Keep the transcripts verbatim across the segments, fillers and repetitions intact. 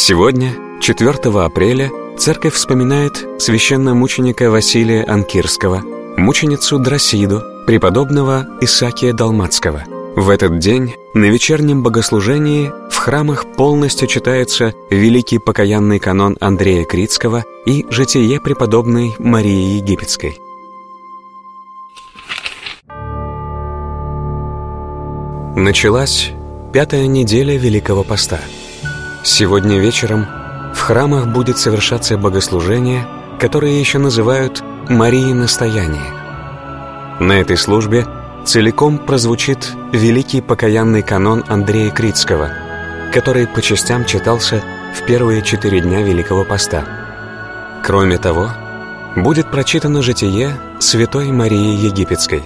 Сегодня, четвёртого апреля, церковь вспоминает священномученика Василия Анкирского, мученицу Дросиду, преподобного Исаакия Далматского. В этот день на вечернем богослужении в храмах полностью читается великий покаянный канон Андрея Критского и житие преподобной Марии Египетской. Началась пятая неделя Великого Поста. Сегодня вечером в храмах будет совершаться богослужение, которое еще называют «Марии настояние». На этой службе целиком прозвучит великий покаянный канон Андрея Критского, который по частям читался в первые четыре дня Великого Поста. Кроме того, будет прочитано житие святой Марии Египетской.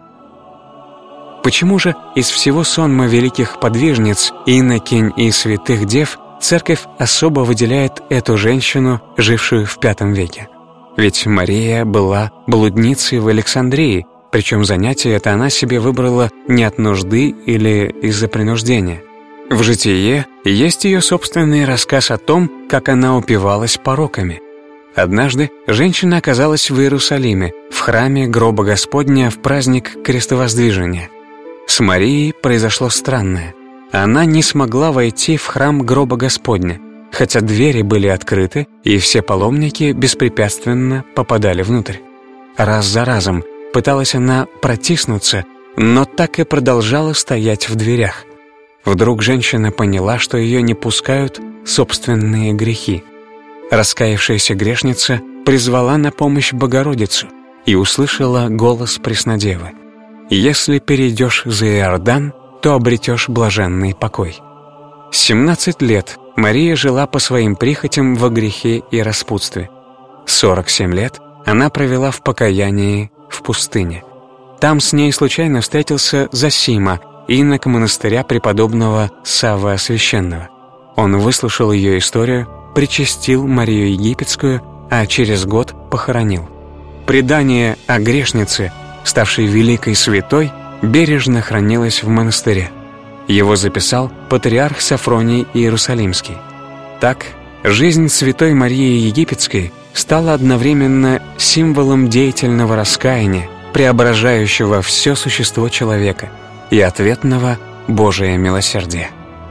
Почему же из всего сонма великих подвижниц, инокинь и святых дев церковь особо выделяет эту женщину, жившую в пятом веке? Ведь Мария была блудницей в Александрии, причем занятие это она себе выбрала не от нужды или из-за принуждения. В житие есть ее собственный рассказ о том, как она упивалась пороками. Однажды женщина оказалась в Иерусалиме, в храме гроба Господня в праздник Крестовоздвижения. С Марией произошло странное. Она не смогла войти в храм гроба Господня, хотя двери были открыты, и все паломники беспрепятственно попадали внутрь. Раз за разом пыталась она протиснуться, но так и продолжала стоять в дверях. Вдруг женщина поняла, что ее не пускают собственные грехи. Раскаявшаяся грешница призвала на помощь Богородицу и услышала голос Преснодевы: «Если перейдешь за Иордан, то обретешь блаженный покой». семнадцать лет Мария жила по своим прихотям во грехе и распутстве. сорок семь лет она провела в покаянии в пустыне. Там с ней случайно встретился Зосима, инок монастыря преподобного Саввы Освященного. Он выслушал ее историю, причастил Марию Египетскую, а через год похоронил. Предание о грешнице, ставшей великой святой, бережно хранилось в монастыре. Его записал патриарх Сафроний Иерусалимский. Так, жизнь святой Марии Египетской стала одновременно символом деятельного раскаяния, преображающего все существо человека, и ответного Божия милосердия.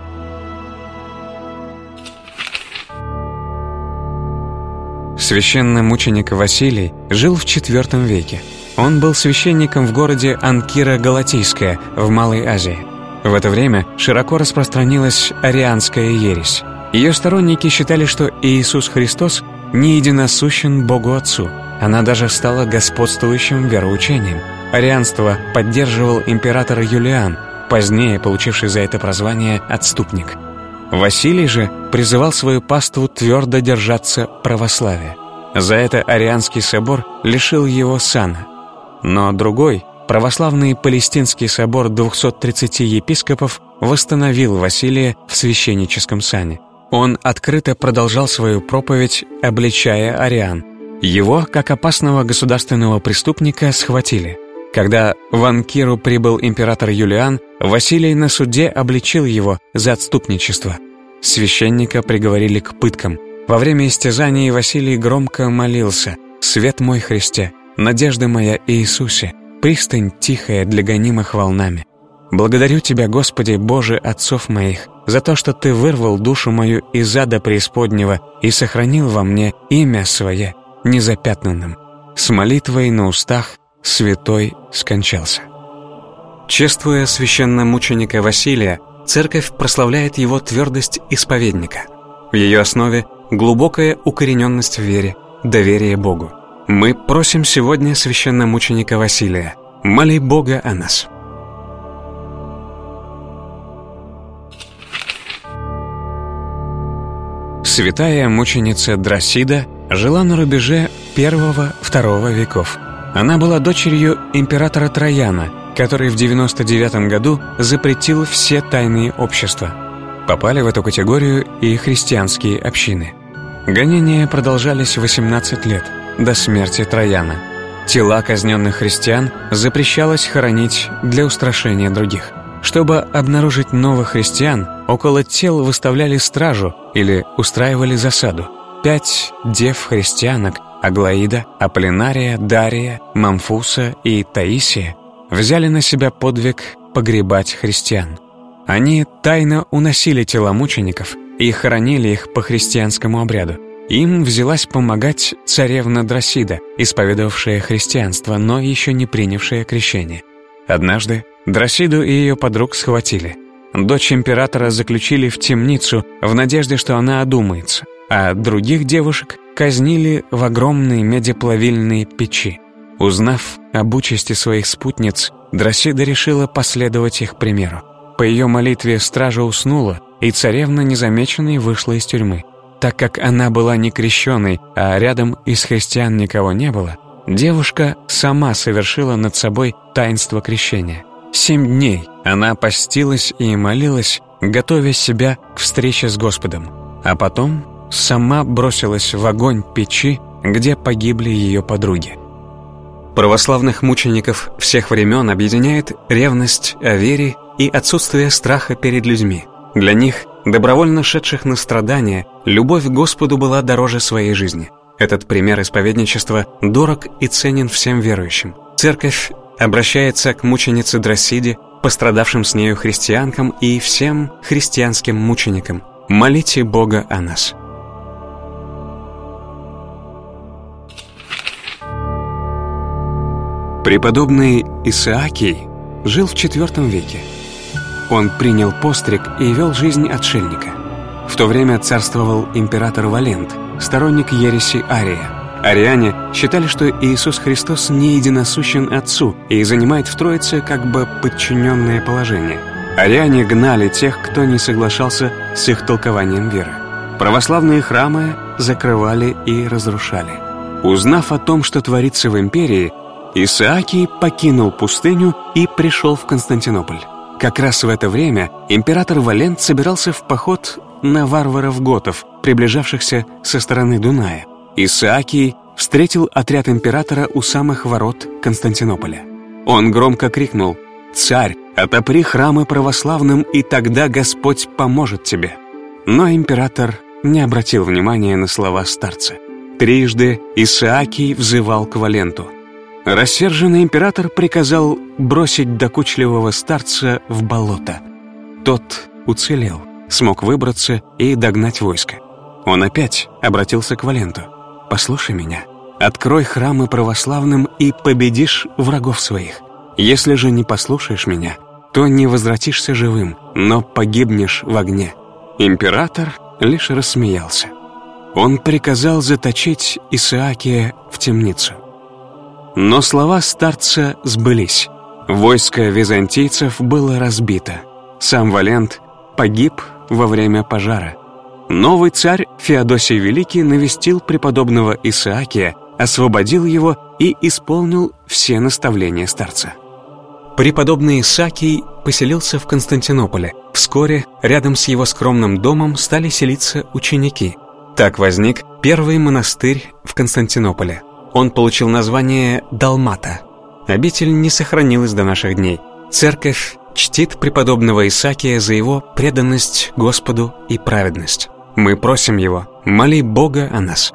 Священномученик Василий жил в четвёртом веке. Он был священником в городе Анкира Галатийская в Малой Азии. В это время широко распространилась арианская ересь. Ее сторонники считали, что Иисус Христос не единосущен Богу Отцу. Она даже стала господствующим вероучением. Арианство поддерживал император Юлиан, позднее получивший за это прозвание «отступник». Василий же призывал свою паству твердо держаться православия. За это Арианский собор лишил его сана. Но другой, православный Палестинский собор двухсот тридцати епископов, восстановил Василия в священническом сане. Он открыто продолжал свою проповедь, обличая ариан. Его, как опасного государственного преступника, схватили. Когда в Анкиру прибыл император Юлиан, Василий на суде обличил его за отступничество. Священника приговорили к пыткам. Во время истязаний Василий громко молился: «Свет мой Христе, надежда моя Иисусе, пристань тихая для гонимых волнами. Благодарю Тебя, Господи, Боже отцов моих, за то, что Ты вырвал душу мою из ада преисподнего и сохранил во мне имя Свое незапятнанным». С молитвой на устах святой скончался. Чествуя священномученика Василия, церковь прославляет его твердость исповедника. В ее основе глубокая укорененность в вере, доверие Богу. Мы просим сегодня священномученика Василия: моли Бога о нас. Святая мученица Дросида жила на рубеже первого-второго веков. Она была дочерью императора Траяна, который в девяносто девятом году запретил все тайные общества. Попали в эту категорию и христианские общины. Гонения продолжались восемнадцать лет, до смерти Траяна. Тела казненных христиан запрещалось хоронить для устрашения других. Чтобы обнаружить новых христиан, около тел выставляли стражу, или устраивали засаду. Пять дев-христианок — Аглаида, Аполлинария, Дария, Мамфуса и Таисия — взяли на себя подвиг погребать христиан. Они тайно уносили тела мучеников и хоронили их по христианскому обряду. Им взялась помогать царевна Дросида, исповедовавшая христианство, но еще не принявшая крещение. Однажды Дросиду и ее подруг схватили. Дочь императора заключили в темницу в надежде, что она одумается, а других девушек казнили в огромные медиплавильные печи. Узнав об участи своих спутниц, Дросида решила последовать их примеру. По ее молитве стража уснула, и царевна незамеченной вышла из тюрьмы. Так как она была не крещеной, а рядом из христиан никого не было, девушка сама совершила над собой таинство крещения. Семь дней она постилась и молилась, готовя себя к встрече с Господом, а потом сама бросилась в огонь печи, где погибли ее подруги. Православных мучеников всех времен объединяет ревность о вере и отсутствие страха перед людьми. Для них, добровольно шедших на страдания, любовь к Господу была дороже своей жизни. Этот пример исповедничества дорог и ценен всем верующим. Церковь обращается к мученице Дросиде, пострадавшим с нею христианкам и всем христианским мученикам: молите Бога о нас. Преподобный Исаакий жил в четвёртом веке. Он принял постриг и вел жизнь отшельника. В то время царствовал император Валент, сторонник ереси Ария. Ариане считали, что Иисус Христос не единосущен Отцу и занимает в Троице как бы подчиненное положение. Ариане гнали тех, кто не соглашался с их толкованием веры. Православные храмы закрывали и разрушали. Узнав о том, что творится в империи, Исаакий покинул пустыню и пришел в Константинополь. Как раз в это время император Валент собирался в поход на варваров-готов, приближавшихся со стороны Дуная. Исаакий встретил отряд императора у самых ворот Константинополя. Он громко крикнул: «Царь, отопри храмы православным, и тогда Господь поможет тебе». Но император не обратил внимания на слова старца. Трижды Исаакий взывал к Валенту. Рассерженный император приказал бросить докучливого старца в болото. Тот уцелел, смог выбраться и догнать войско. Он опять обратился к Валенту: «Послушай меня, открой храмы православным и победишь врагов своих. Если же не послушаешь меня, то не возвратишься живым, но погибнешь в огне». Император лишь рассмеялся. Он приказал заточить Исаакия в темницу. Но слова старца сбылись. Войско византийцев было разбито. Сам Валент погиб во время пожара. Новый царь Феодосий Великий навестил преподобного Исаакия, освободил его и исполнил все наставления старца. Преподобный Исаакий поселился в Константинополе. Вскоре рядом с его скромным домом стали селиться ученики. Так возник первый монастырь в Константинополе. Он получил название Далмата. Обитель не сохранилась до наших дней. Церковь чтит преподобного Исаакия за его преданность Господу и праведность. Мы просим его: моли Бога о нас.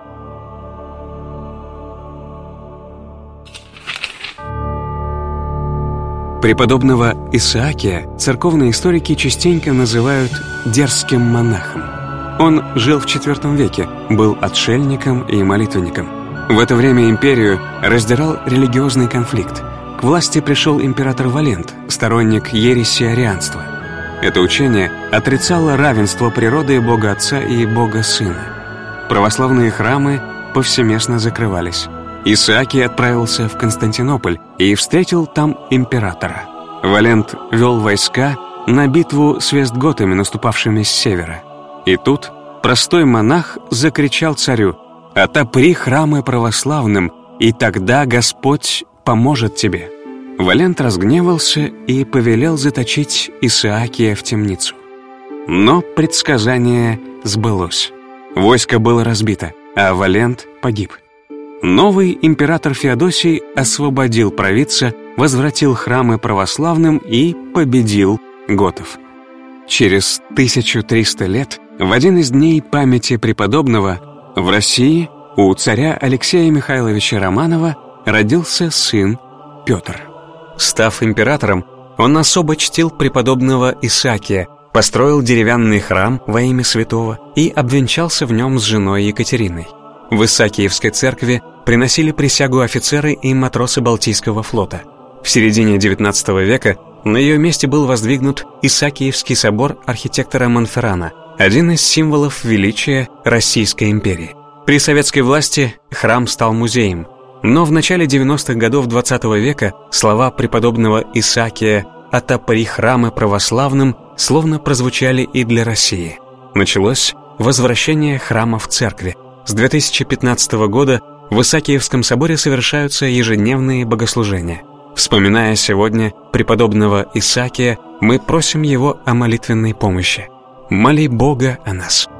Преподобного Исаакия церковные историки частенько называют дерзким монахом. Он жил в четвёртом веке, был отшельником и молитвенником. В это время империю раздирал религиозный конфликт. К власти пришел император Валент, сторонник ереси арианства. Это учение отрицало равенство природы Бога Отца и Бога Сына. Православные храмы повсеместно закрывались. Исаакий отправился в Константинополь и встретил там императора. Валент вел войска на битву с вестготами, наступавшими с севера. И тут простой монах закричал царю: «Отопри храмы православным, и тогда Господь поможет тебе». Валент разгневался и повелел заточить Исаакия в темницу. Но предсказание сбылось. Войско было разбито, а Валент погиб. Новый император Феодосий освободил провидца, возвратил храмы православным и победил готов. Через тысячу триста лет В один из дней памяти преподобного в России у царя Алексея Михайловича Романова родился сын Петр. Став императором, он особо чтил преподобного Исаакия, построил деревянный храм во имя святого и обвенчался в нем с женой Екатериной. В Исаакиевской церкви приносили присягу офицеры и матросы Балтийского флота. В середине девятнадцатого века на ее месте был воздвигнут Исаакиевский собор архитектора Монферрана, один из символов величия Российской империи. При советской власти храм стал музеем, но в начале девяностых годов двадцатого века слова преподобного Исаакия «отопри храмы православным» словно прозвучали и для России. Началось возвращение храма в церкви. С две тысячи пятнадцатого года в Исаакиевском соборе совершаются ежедневные богослужения. Вспоминая сегодня преподобного Исаакия, мы просим его о молитвенной помощи. Моли Бога о нас.